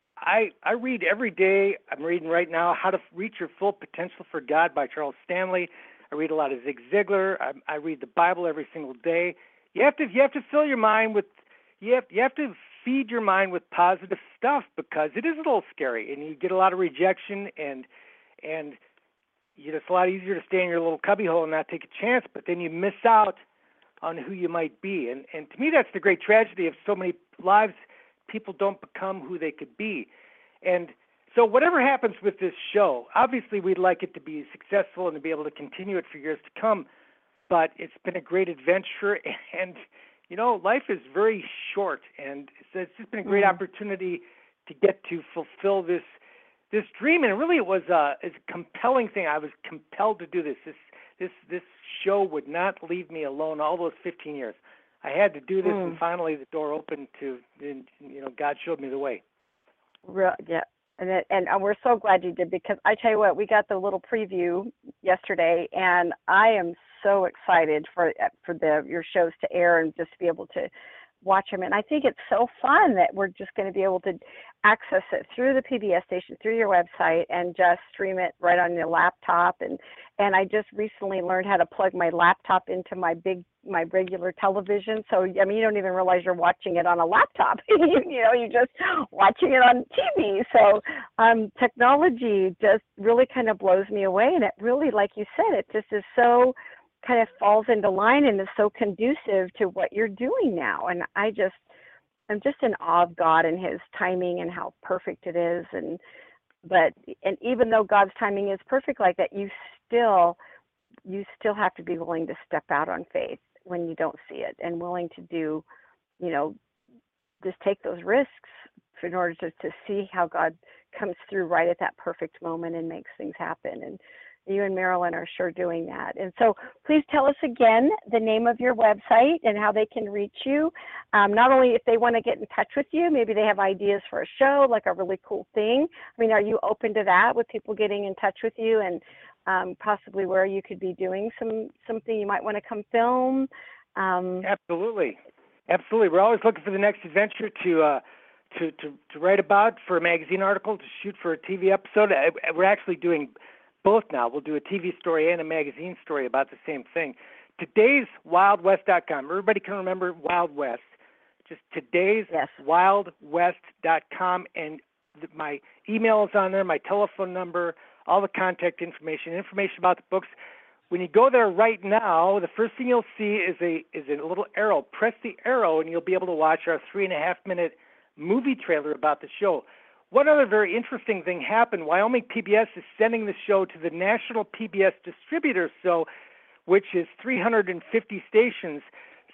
I I read every day. I'm reading right now How to Reach Your Full Potential for God by Charles Stanley. I read a lot of Zig Ziglar. I, I read the Bible every single day. You have to you have to fill your mind with you have you have to feed your mind with positive stuff because it is a little scary and you get a lot of rejection and and you know, it's a lot easier to stay in your little cubbyhole and not take a chance, but then you miss out on who you might be. And and to me that's the great tragedy of so many lives. People don't become who they could be. And so whatever happens with this show, obviously we'd like it to be successful and to be able to continue it for years to come. But it's been a great adventure, and, you know, life is very short, and it's, it's just been a great mm. opportunity to get to fulfill this this dream. And really it was a, it's a compelling thing. I was compelled to do this. This this this show would not leave me alone all those fifteen years. I had to do this, mm. and finally the door opened to, and, you know, God showed me the way. Real, yeah. And, it, and we're so glad you did because I tell you what, we got the little preview yesterday, and I am so excited for for the your shows to air and just to be able to watch them. And I think it's so fun that we're just going to be able to access it through the P B S station, through your website, and just stream it right on your laptop. And and I just recently learned how to plug my laptop into my big my regular television. So I mean, you don't even realize you're watching it on a laptop. you, you know, you're just watching it on T V. So um, technology just really kind of blows me away. And it really, like you said, it just is so kind of falls into line and is so conducive to what you're doing now. And I just, I'm just in awe of God and his timing and how perfect it is. And, but, and even though God's timing is perfect like that, you still, you still have to be willing to step out on faith when you don't see it and willing to do, you know, just take those risks in order to, to see how God comes through right at that perfect moment and makes things happen. And you and Marilyn are sure doing that. And so please tell us again the name of your website and how they can reach you. Um, not only if they want to get in touch with you, maybe they have ideas for a show, like a really cool thing. I mean, are you open to that with people getting in touch with you and um, possibly where you could be doing some something you might want to come film? Um, Absolutely. Absolutely. We're always looking for the next adventure to uh, to, to, to write about, for a magazine article, to shoot for a T V episode. We're actually doing both now. We'll do a T V story and a magazine story about the same thing. Today's Wild West dot com. Everybody can remember Wild West. Just today's yes. Wild West dot com. And th- my email is on there, my telephone number, all the contact information, information about the books. When you go there right now, the first thing you'll see is a is a little arrow. Press the arrow, and you'll be able to watch our three and a half minute movie trailer about the show. One other very interesting thing happened. Wyoming P B S is sending the show to the National P B S Distributors, so which is three hundred fifty stations.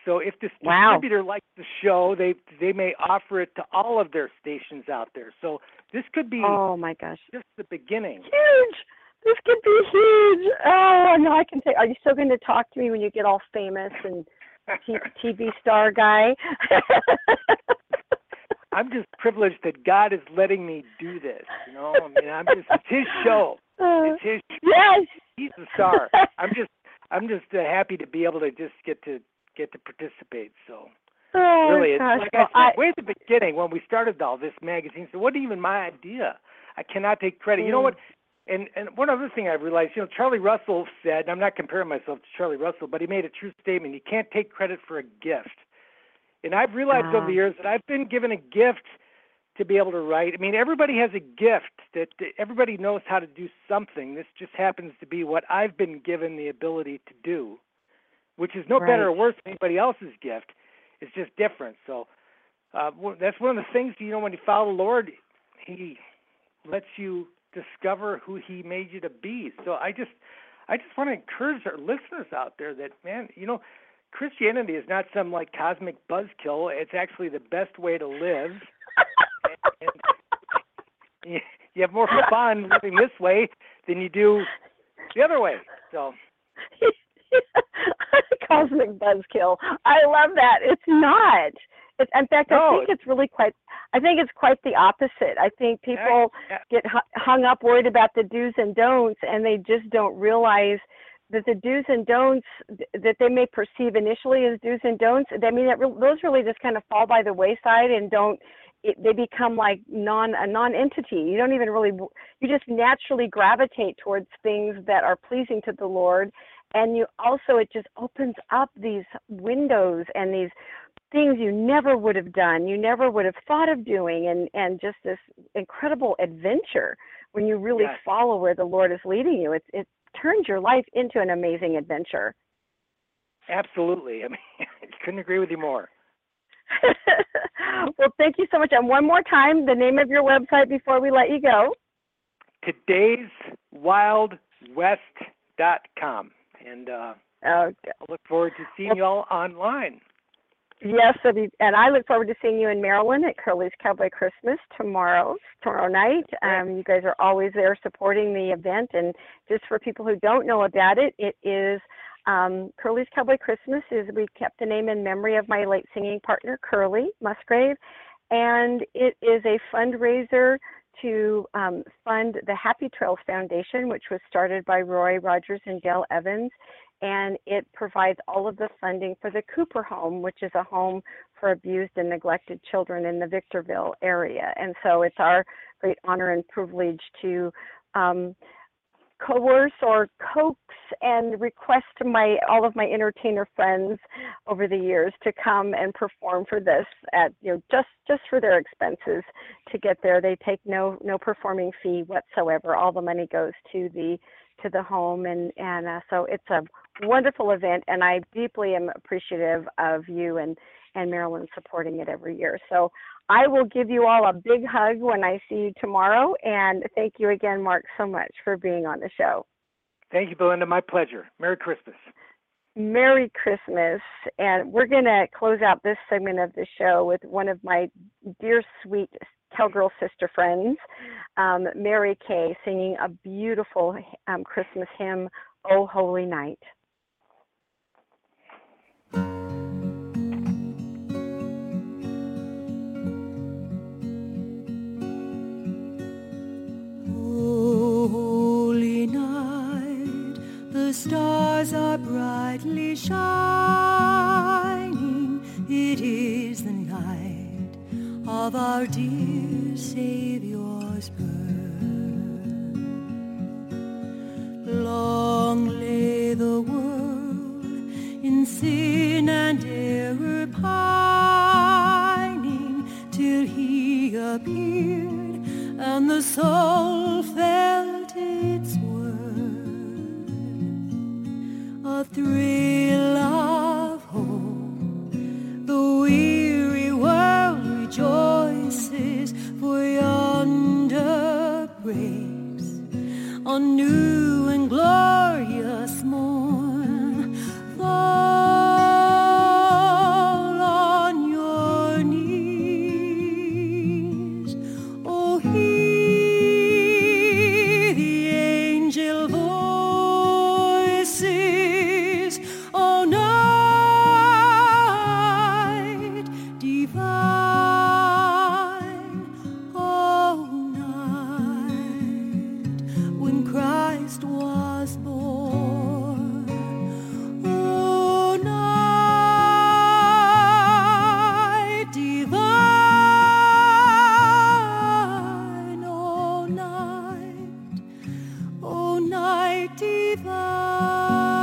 So if this Wow. distributor likes the show, they they may offer it to all of their stations out there. So this could be Oh my gosh. just the beginning. Huge. This could be huge. Oh, no, I can say, are you still going to talk to me when you get all famous and t- T V star guy? I'm just privileged that God is letting me do this. You know, I mean, I'm just, it's His show. It's His show. Yes. He's the star. I'm just, I'm just uh, happy to be able to just get to get to participate. So Oh, really, it's gosh. like Well, I I, said way at the beginning when we started all this magazine. So it wasn't even my idea. I cannot take credit. You know Mm. what? And and one other thing I realized, you know, Charlie Russell said, and I'm not comparing myself to Charlie Russell, but he made a true statement. You can't take credit for a gift. And I've realized Ah. over the years that I've been given a gift to be able to write. I mean, everybody has a gift that that everybody knows how to do something. This just happens to be what I've been given the ability to do, which is no better or Right. worse than anybody else's gift. It's just different. So uh, one- that's one of the things, you know, when you follow the Lord, He lets you discover who He made you to be. So I just, I just want to encourage our listeners out there that, man, you know, Christianity is not some like cosmic buzzkill. It's actually the best way to live. and, and you, you have more fun living this way than you do the other way. So. Cosmic buzzkill. I love that. It's not. It's, in fact, I No. think it's really quite. I think it's quite the opposite. I think people Yeah. get hu- hung up, worried about the do's and don'ts, and they just don't realize that the do's and don'ts th- that they may perceive initially as do's and don'ts. I mean, that re- those really just kind of fall by the wayside and don't. It, they become like non a non-entity. You don't even really. You just naturally gravitate towards things that are pleasing to the Lord. And you also, it just opens up these windows and these things you never would have done, you never would have thought of doing, and, and just this incredible adventure when you really Yes. follow where the Lord is leading you. It, it turns your life into an amazing adventure. Absolutely. I mean, I couldn't agree with you more. Well, thank you so much. And one more time, the name of your website before we let you go. Today's Wild West dot com. And uh, Okay. I look forward to seeing you all online. Yes, so the- and I look forward to seeing you in Maryland at Curly's Cowboy Christmas tomorrow, tomorrow night. Um, you guys are always there supporting the event. And just for people who don't know about it, it is um, Curly's Cowboy Christmas. Is we kept the name in memory of my late singing partner, Curly Musgrave. And it is a fundraiser to um, fund the Happy Trails Foundation, which was started by Roy Rogers and Dale Evans. And it provides all of the funding for the Cooper Home, which is a home for abused and neglected children in the Victorville area. And so it's our great honor and privilege to um, coerce or coax and request my all of my entertainer friends over the years to come and perform for this at you know just just for their expenses to get there. They take no no performing fee whatsoever. All the money goes to the to the home, and and uh, so it's a wonderful event, and I deeply am appreciative of you and and Marilyn supporting it every year. So I will give you all a big hug when I see you tomorrow, and thank you again, Mark, so much for being on the show. Thank you, Belinda. My pleasure. Merry Christmas. Merry Christmas. And we're going to close out this segment of the show with one of my dear, sweet Cowgirl sister friends, um, Mary Kay, singing a beautiful um, Christmas hymn, "O Holy Night." Holy night, the stars are brightly shining. It is the night of our dear Savior's birth. Long lay the world in sin and error pining, till He appeared and the soul felt its worth. A thrill of hope, the weary world rejoices, for yonder breaks a new and glorious morn. For when Christ was born. Oh, night divine, oh, night, oh, night divine.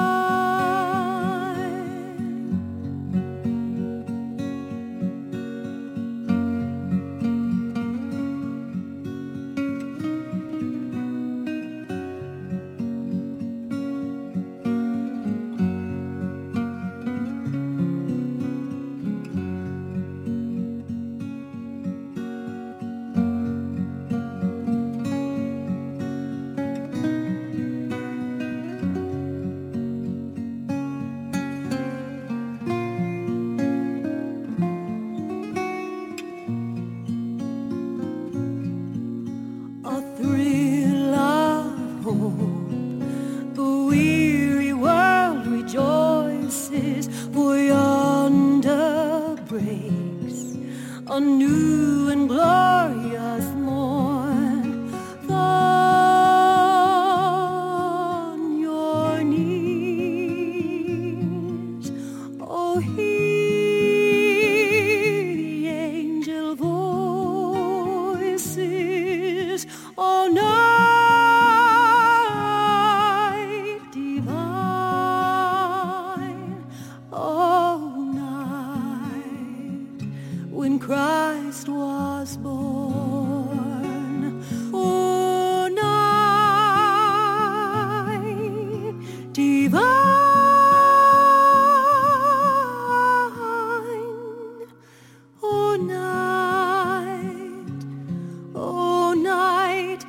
A thrill of hope, the weary world rejoices, for yonder breaks a new and glorious morn. On your knees, oh, hear the angel voices. Oh, night divine, oh, night when Christ was born. Oh, night divine, oh, night, oh, night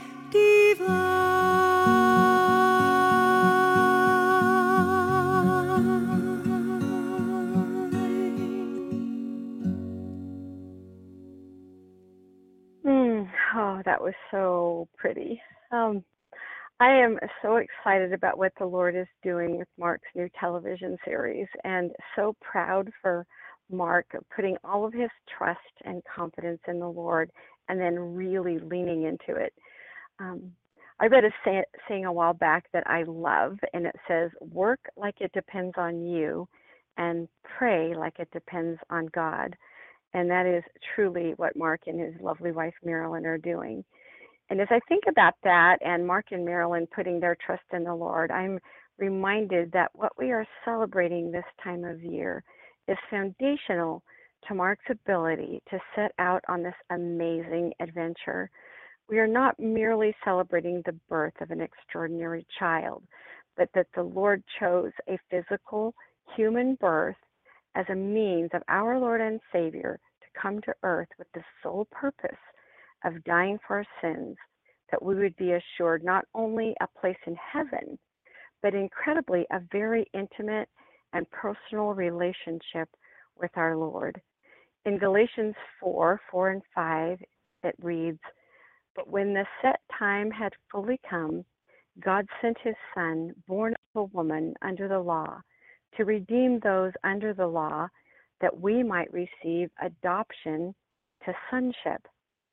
Mm, oh, that was so pretty. Um, I am so excited about what the Lord is doing with Mark's new television series, and so proud for Mark putting all of his trust and confidence in the Lord and then really leaning into it. Um, I read a say- saying a while back that I love, and it says, work like it depends on you and pray like it depends on God. And that is truly what Mark and his lovely wife Marilyn are doing. And as I think about that and Mark and Marilyn putting their trust in the Lord, I'm reminded that what we are celebrating this time of year is foundational to Mark's ability to set out on this amazing adventure. We are not merely celebrating the birth of an extraordinary child, but that the Lord chose a physical human birth as a means of our Lord and Savior to come to earth with the sole purpose of dying for our sins, that we would be assured not only a place in heaven, but incredibly a very intimate and personal relationship with our Lord. In Galatians four, four and five, it reads, "But when the set time had fully come, God sent his Son, born of a woman under the law, to redeem those under the law, that we might receive adoption to sonship."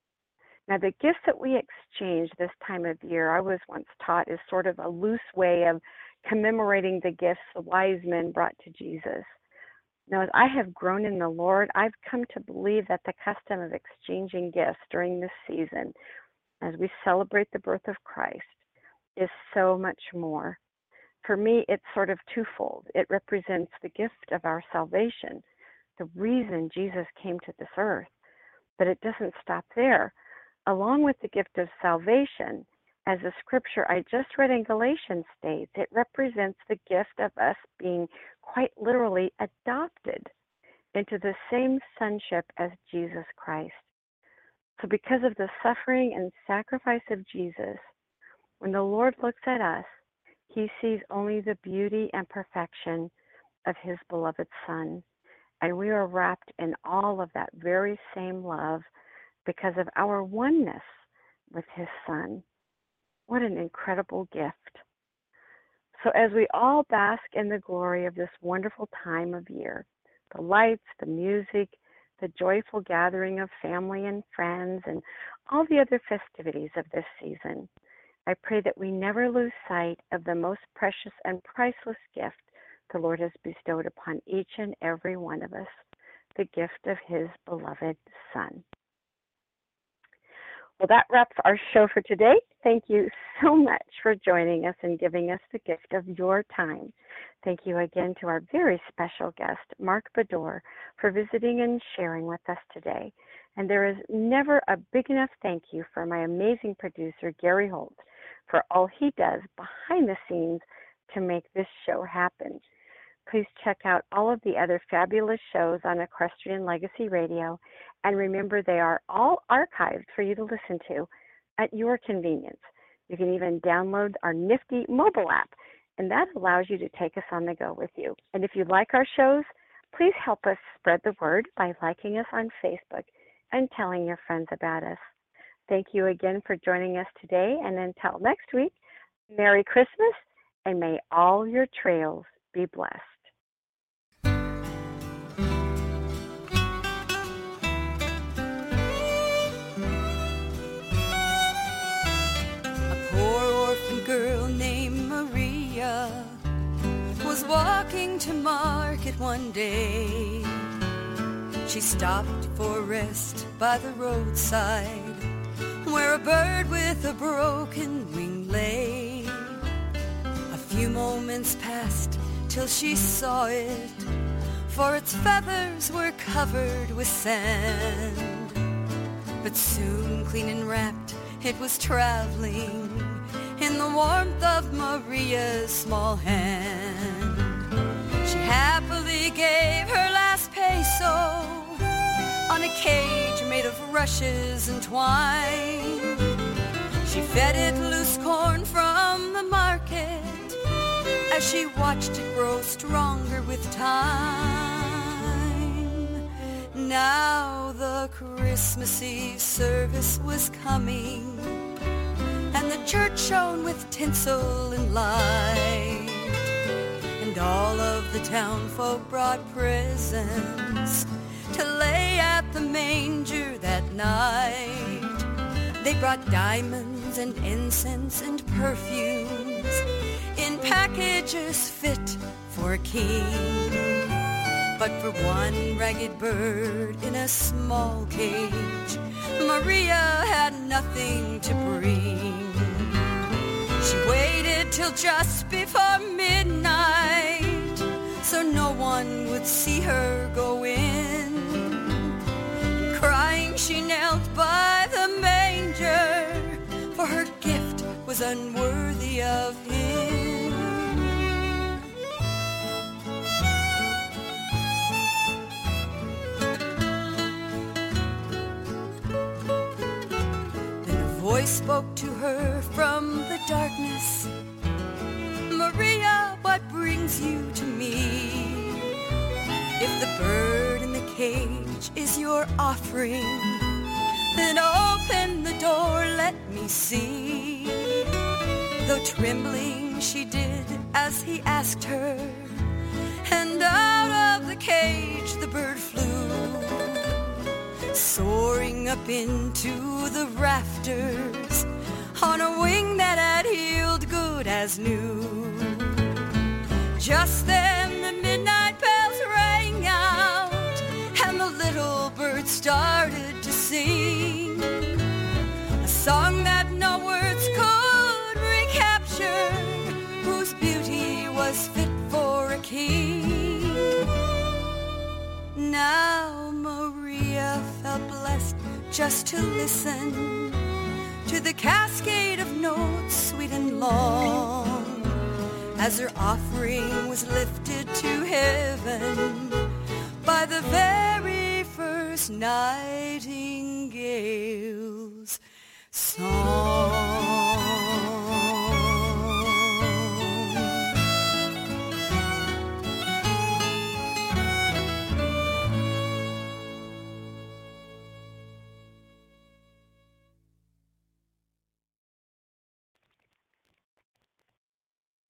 Now, the gifts that we exchange this time of year, I was once taught, is sort of a loose way of commemorating the gifts the wise men brought to Jesus. Now, as I have grown in the Lord, I've come to believe that the custom of exchanging gifts during this season, as we celebrate the birth of Christ, is so much more. For me, it's sort of twofold. It represents the gift of our salvation, the reason Jesus came to this earth. But it doesn't stop there. Along with the gift of salvation, as the scripture I just read in Galatians states, it represents the gift of us being quite literally adopted into the same sonship as Jesus Christ. So because of the suffering and sacrifice of Jesus, when the Lord looks at us, he sees only the beauty and perfection of his beloved Son. And we are wrapped in all of that very same love because of our oneness with his Son. What an incredible gift. So as we all bask in the glory of this wonderful time of year, the lights, the music, the joyful gathering of family and friends, and all the other festivities of this season, I pray that we never lose sight of the most precious and priceless gift the Lord has bestowed upon each and every one of us, the gift of his beloved Son. Well, that wraps our show for today. Thank you so much for joining us and giving us the gift of your time. Thank you again to our very special guest, Mark Bedore, for visiting and sharing with us today. And there is never a big enough thank you for my amazing producer, Gary Holt, for all he does behind the scenes to make this show happen. Please check out all of the other fabulous shows on Equestrian Legacy Radio, and remember they are all archived for you to listen to at your convenience. You can even download our nifty mobile app, and that allows you to take us on the go with you. And if you like our shows, please help us spread the word by liking us on Facebook and telling your friends about us. Thank you again for joining us today, and until next week, Merry Christmas, and may all your trails be blessed. Girl named Maria was walking to market one day. She stopped for rest by the roadside where a bird with a broken wing lay. A few moments passed till she saw it, for its feathers were covered with sand. But soon, clean and wrapped, it was traveling in the warmth of Maria's small hand. She happily gave her last peso on a cage made of rushes and twine. She fed it loose corn from the market as she watched it grow stronger with time. Now the Christmas Eve service was coming, and the church shone with tinsel and light, and all of the town folk brought presents to lay at the manger that night. They brought diamonds and incense and perfumes in packages fit for a king. But for one ragged bird in a small cage, Maria had nothing to bring. She waited till just before midnight so no one would see her go in. Crying, she knelt by the manger, for her gift was unworthy of him. Voice spoke to her from the darkness, Maria, what brings you to me? If the bird in the cage is your offering, then open the door, let me see. Though trembling she did as he asked her, and out of the cage the bird flew, soaring up into the rafters on a wing that had healed good as new. Just then the midnight bells rang out, and the little bird started to sing a song that no words could recapture, whose beauty was fit for a king. Now Maria felt blessed just to listen to the cascade of notes sweet and long, as her offering was lifted to heaven by the very first nightingale's song.